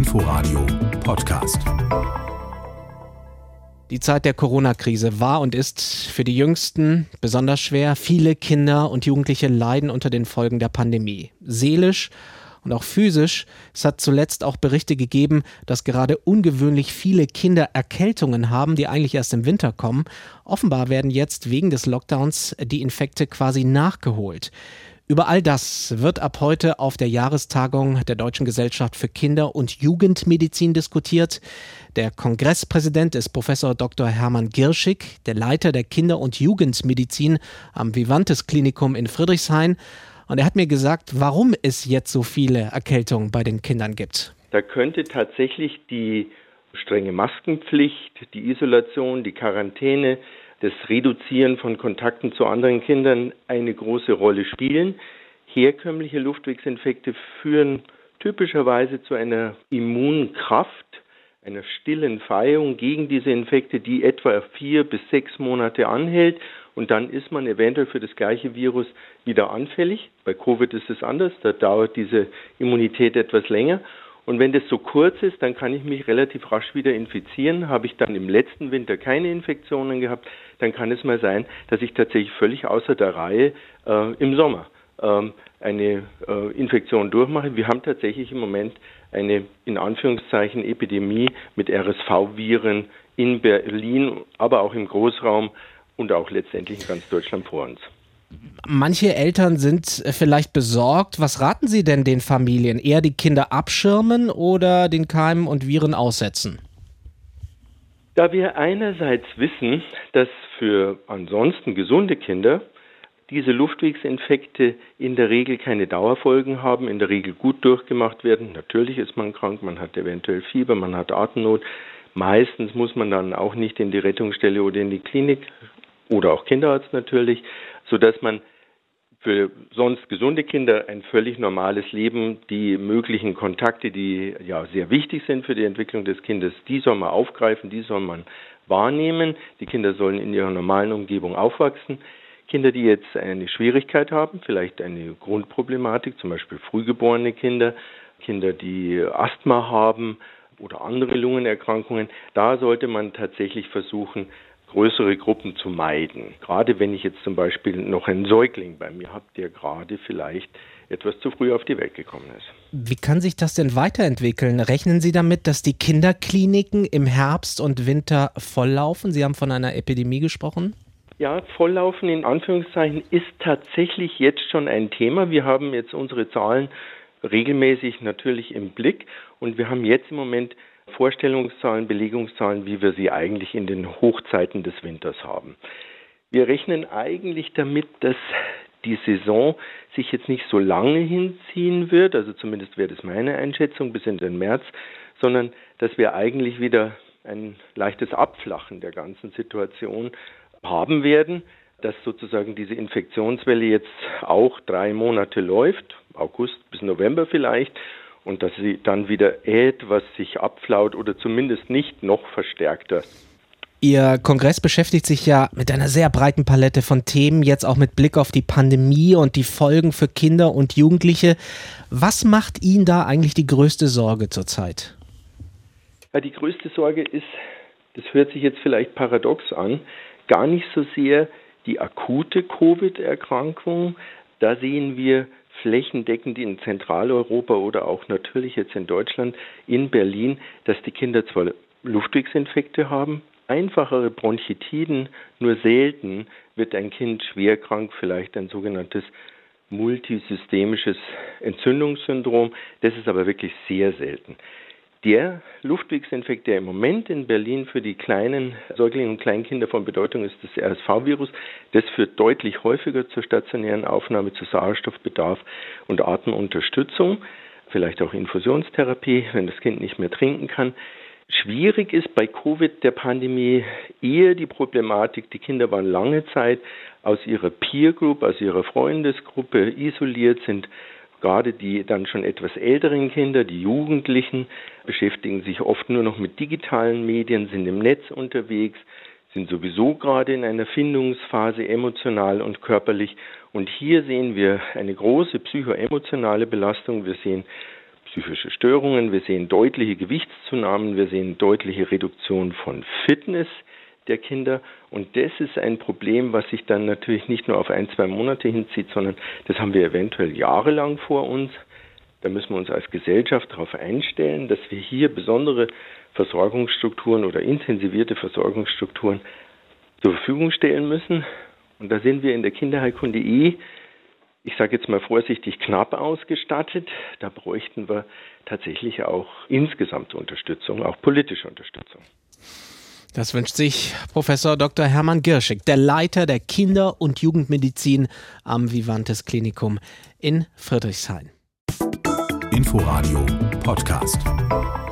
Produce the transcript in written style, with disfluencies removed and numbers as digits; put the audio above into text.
Inforadio Podcast. Die Zeit der Corona-Krise war und ist für die Jüngsten besonders schwer. Viele Kinder und Jugendliche leiden unter den Folgen der Pandemie. Seelisch und auch physisch. Es hat zuletzt auch Berichte gegeben, dass gerade ungewöhnlich viele Kinder Erkältungen haben, die eigentlich erst im Winter kommen. Offenbar werden jetzt wegen des Lockdowns die Infekte quasi nachgeholt. Über all das wird ab heute auf der Jahrestagung der Deutschen Gesellschaft für Kinder- und Jugendmedizin diskutiert. Der Kongresspräsident ist Professor Dr. Hermann Girschig, der Leiter der Kinder- und Jugendmedizin am Vivantes Klinikum in Friedrichshain. Und er hat mir gesagt, warum es jetzt so viele Erkältungen bei den Kindern gibt. Da könnte tatsächlich die strenge Maskenpflicht, die Isolation, die Quarantäne, das Reduzieren von Kontakten zu anderen Kindern eine große Rolle spielen. Herkömmliche Luftwegsinfekte führen typischerweise zu einer Immunkraft, einer stillen Feierung gegen diese Infekte, die etwa 4 bis 6 Monate anhält. Und dann ist man eventuell für das gleiche Virus wieder anfällig. Bei Covid ist es anders, da dauert diese Immunität etwas länger. Und wenn das so kurz ist, dann kann ich mich relativ rasch wieder infizieren. Habe ich dann im letzten Winter keine Infektionen gehabt, dann kann es mal sein, dass ich tatsächlich völlig außer der Reihe im Sommer eine Infektion durchmache. Wir haben tatsächlich im Moment eine, in Anführungszeichen, Epidemie mit RSV-Viren in Berlin, aber auch im Großraum und auch letztendlich in ganz Deutschland vor uns. Manche Eltern sind vielleicht besorgt. Was raten Sie denn den Familien? Eher die Kinder abschirmen oder den Keimen und Viren aussetzen? Da wir einerseits wissen, dass für ansonsten gesunde Kinder diese Luftwegsinfekte in der Regel keine Dauerfolgen haben, in der Regel gut durchgemacht werden. Natürlich ist man krank, man hat eventuell Fieber, man hat Atemnot. Meistens muss man dann auch nicht in die Rettungsstelle oder in die Klinik oder auch Kinderarzt natürlich, sodass man für sonst gesunde Kinder ein völlig normales Leben, die möglichen Kontakte, die ja sehr wichtig sind für die Entwicklung des Kindes, die soll man aufgreifen, die soll man wahrnehmen. Die Kinder sollen in ihrer normalen Umgebung aufwachsen. Kinder, die jetzt eine Schwierigkeit haben, vielleicht eine Grundproblematik, zum Beispiel frühgeborene Kinder, Kinder, die Asthma haben oder andere Lungenerkrankungen, da sollte man tatsächlich versuchen, größere Gruppen zu meiden. Gerade wenn ich jetzt zum Beispiel noch einen Säugling bei mir habe, der gerade vielleicht etwas zu früh auf die Welt gekommen ist. Wie kann sich das denn weiterentwickeln? Rechnen Sie damit, dass die Kinderkliniken im Herbst und Winter volllaufen? Sie haben von einer Epidemie gesprochen. Ja, volllaufen in Anführungszeichen ist tatsächlich jetzt schon ein Thema. Wir haben jetzt unsere Zahlen regelmäßig natürlich im Blick und wir haben jetzt im Moment Vorstellungszahlen, Belegungszahlen, wie wir sie eigentlich in den Hochzeiten des Winters haben. Wir rechnen eigentlich damit, dass die Saison sich jetzt nicht so lange hinziehen wird, also zumindest wäre das meine Einschätzung, bis in den März, sondern dass wir eigentlich wieder ein leichtes Abflachen der ganzen Situation haben werden, dass sozusagen diese Infektionswelle jetzt auch 3 Monate läuft, August bis November vielleicht, und dass sie dann wieder etwas sich abflaut oder zumindest nicht noch verstärkter. Ihr Kongress beschäftigt sich ja mit einer sehr breiten Palette von Themen, jetzt auch mit Blick auf die Pandemie und die Folgen für Kinder und Jugendliche. Was macht Ihnen da eigentlich die größte Sorge zurzeit? Ja, die größte Sorge ist, das hört sich jetzt vielleicht paradox an, gar nicht so sehr die akute Covid-Erkrankung. Da sehen wir flächendeckend in Zentraleuropa oder auch natürlich jetzt in Deutschland, in Berlin, dass die Kinder zwar Luftwegsinfekte haben, einfachere Bronchitiden, nur selten wird ein Kind schwer krank, vielleicht ein sogenanntes multisystemisches Entzündungssyndrom. Das ist aber wirklich sehr selten. Der Luftwegsinfekt, der im Moment in Berlin für die kleinen Säuglinge und Kleinkinder von Bedeutung ist, das RSV-Virus, das führt deutlich häufiger zur stationären Aufnahme, zu Sauerstoffbedarf und Atemunterstützung, vielleicht auch Infusionstherapie, wenn das Kind nicht mehr trinken kann. Schwierig ist bei Covid der Pandemie eher die Problematik, die Kinder waren lange Zeit aus ihrer Peer Group, aus ihrer Freundesgruppe isoliert, sind gerade die dann schon etwas älteren Kinder, die Jugendlichen, beschäftigen sich oft nur noch mit digitalen Medien, sind im Netz unterwegs, sind sowieso gerade in einer Findungsphase emotional und körperlich. Und hier sehen wir eine große psychoemotionale Belastung. Wir sehen psychische Störungen, wir sehen deutliche Gewichtszunahmen, wir sehen deutliche Reduktion von Fitness der Kinder. Und das ist ein Problem, was sich dann natürlich nicht nur auf 1-2 Monate hinzieht, sondern das haben wir eventuell jahrelang vor uns. Da müssen wir uns als Gesellschaft darauf einstellen, dass wir hier besondere Versorgungsstrukturen oder intensivierte Versorgungsstrukturen zur Verfügung stellen müssen. Und da sind wir in der Kinderheilkunde ich sage jetzt mal vorsichtig, knapp ausgestattet. Da bräuchten wir tatsächlich auch insgesamt Unterstützung, auch politische Unterstützung. Das wünscht sich Professor Dr. Hermann Girschig, der Leiter der Kinder- und Jugendmedizin am Vivantes Klinikum in Friedrichshain. Inforadio Podcast.